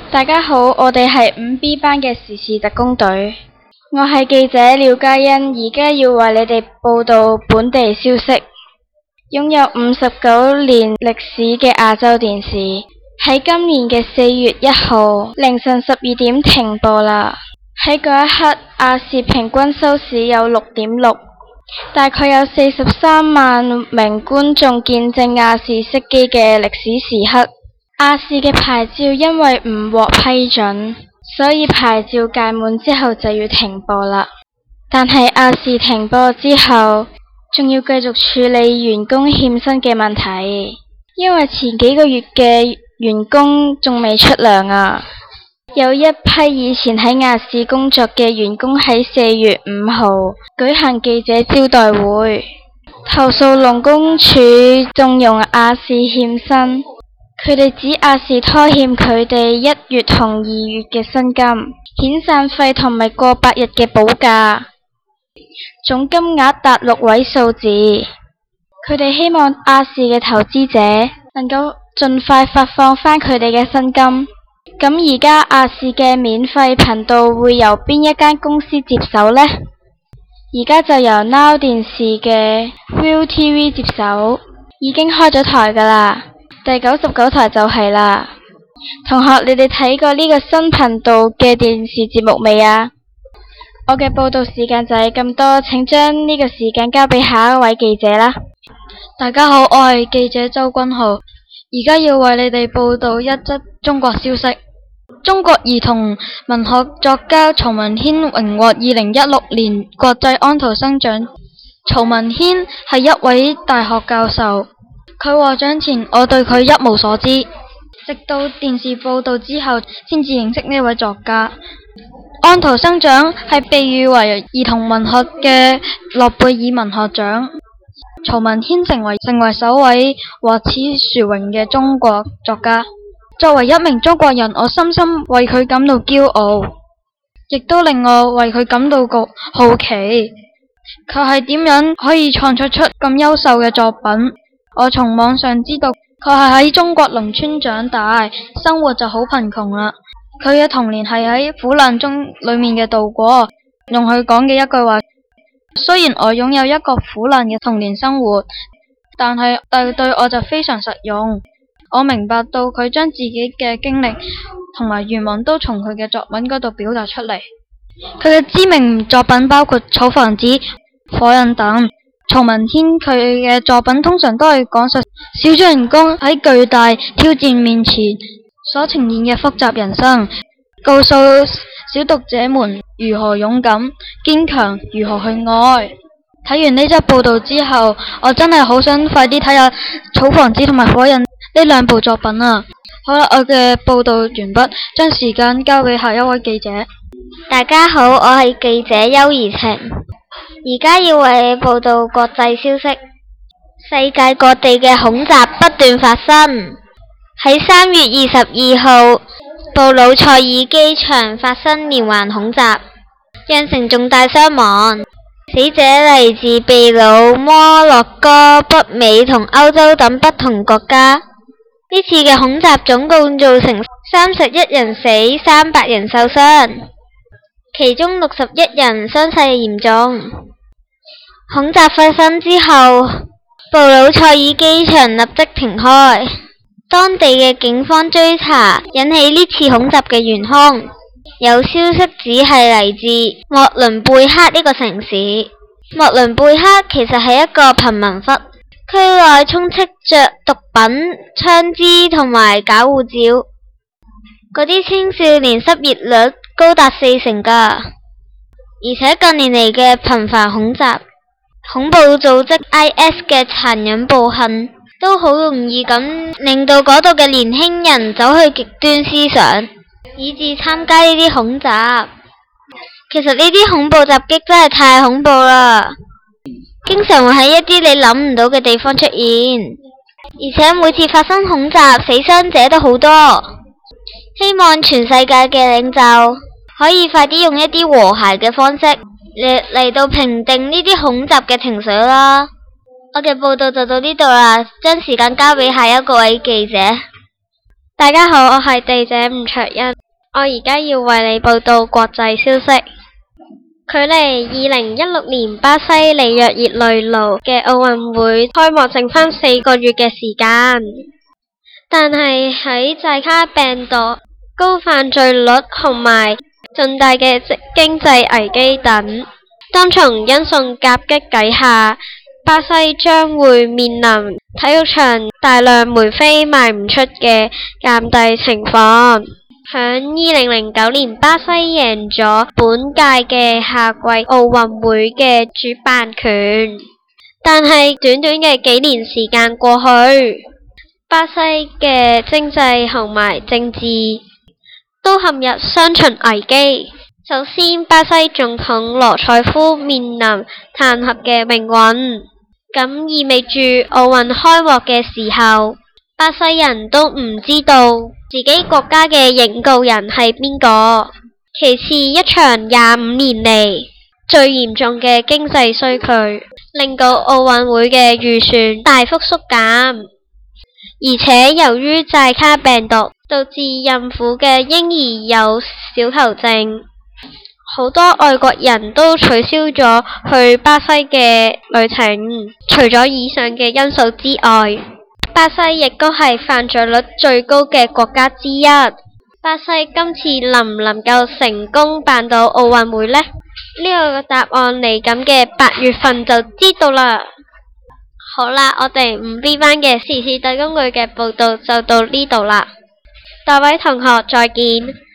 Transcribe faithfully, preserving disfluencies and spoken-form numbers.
大家好，我哋係五 B 班嘅時事特工隊，我係記者廖嘉欣，而家要為你哋報道本地消息。擁有五十九年歷史嘅亞洲電視喺今年嘅四月一號凌晨十二點停播啦。喺嗰一刻，亞視平均收視有六點六，大概有四十三萬名觀眾見證亞視熄機嘅歷史時刻。亞視嘅牌照因為唔獲批准，所以牌照屆滿之後就要停播啦。但係亞視停播之後，仲要繼續處理員工欠薪嘅問題，因為前幾個月嘅員工仲未出糧啊。有一批以前喺亞視工作嘅員工喺四月五號舉行記者招待會，投訴勞工處縱容亞視欠薪。佢哋指亞視拖欠佢哋一月同二月嘅薪金、遣散費同埋過百日嘅補假，總金額達六位數字。佢哋希望亞視嘅投資者能夠盡快發放返佢哋嘅薪金。咁而家亞視嘅免費頻道會由邊一間公司接手呢？而家就由 Now 電視嘅 Viu T V 接手，已經開咗台㗎啦。第九十九台就係啦。同學，你哋睇過呢個新頻道嘅電視節目未啊？我嘅報道時間就係咁多，請將呢個時間交俾下一位記者啦。 大家好，我係記者周君浩，而家要為你哋報道一則中國消息。中國兒童文學作家曹文軒榮獲二零一六年國際安徒生獎。曹文軒係一位大學教授。佢獲獎前，我對佢一無所知，直到電視報道之後，先至認識呢位作家。安徒生獎係被譽為兒童文學嘅諾貝爾文學獎。曹文軒成為成為首位獲此殊榮嘅中國作家。作為一名中國人，我深深為佢感到驕傲，亦都令我為佢感到個好奇。佢係點樣可以創作出咁優秀嘅作品？我從網上知道佢係喺中國農村長大，生活就好貧窮啦。佢嘅童年係喺苦難中裏面嘅度過。用佢講嘅一句話，雖然我擁有一個苦難嘅童年生活，但係但對我就非常實用。我明白到佢將自己嘅經歷同埋願望都從佢嘅作品嗰度表達出嚟。佢嘅知名作品包括《草房子》、《火印》等。曹文軒佢嘅作品通常都係講述小主人公喺巨大挑戰面前所呈現嘅複雜人生，告訴小讀者們如何勇敢堅強，如何去愛。睇完呢則報道之後，我真係好想快啲睇下《草房子》同埋《火印》呢兩部作品啊！好啦，我嘅報道完畢，將時間交俾下一位記者。 大家好，我係記者邱怡晴。而家要為你報道國際消息。世界各地嘅恐襲不斷發生。喺三月二十二號，布魯塞爾機場發生連環恐襲，釀成重大傷亡。死者嚟自秘魯、摩洛哥、北美同歐洲等不同國家。呢次嘅恐襲總共造成三十一人死，三百人受傷，其中六十一人傷勢嚴重。恐襲發生之後，布魯塞爾機場立即停開，當地嘅警方追查引起呢次恐襲嘅元兇。有消息指係嚟自莫倫貝克呢個城市。莫倫貝克其實係一個貧民窟，區內充斥着毒品、槍支同埋假護照，嗰啲青少年失業率高達四成㗎，而且近年嚟嘅頻繁恐襲，恐怖組織 I S 嘅殘忍暴行都好容易咁令到嗰度嘅年輕人走去極端思想，以致參加呢啲恐襲。其實呢啲恐怖襲擊真係太恐怖啦，經常會喺一啲你諗唔到嘅地方出現，而且每次發生恐襲，死傷者都好多。希望全世界嘅領袖可以快啲用一啲和諧嘅方式嚟嚟到平定呢啲恐襲嘅情緒啦。我嘅報道就到呢度啦，將時間交俾下一個位記者。 大家好，我係記者吳卓欣。 我而家要為你報道國際消息。距離二零一六年巴西里約熱內盧嘅奧運會開幕剩返四個月嘅時間，但係喺寨卡病毒、高犯罪率同埋重大嘅經濟危機等多重因素夾擊底下，巴西將會面臨體育場大量梅飛賣唔出嘅尷尬情況。響二零零九年，巴西贏咗本屆嘅夏季奧運會嘅主辦權，但係短短嘅幾年時間過去，巴西嘅經濟同埋政治都陷入雙重危機。首先，巴西總統羅塞夫面臨彈劾嘅命運，咁意味住奧運開幕嘅時候，巴西人都唔知道自己國家嘅引導人係邊個。其次，一場廿五年嚟最嚴重嘅經濟衰退，令到奧運會嘅預算大幅縮減，而且由於寨卡病毒導致孕婦嘅嬰兒有小頭症，好多外國人都取消咗去巴西嘅旅程。除咗以上嘅因素之外，巴西亦都係犯罪率最高嘅國家之一。巴西今次能唔能夠成功辦到奧運會呢？呢個答案嚟緊嘅八月份就知道啦。好啦，我哋五 B 班嘅時事特工隊嘅報道就到呢度啦。各位同學再見。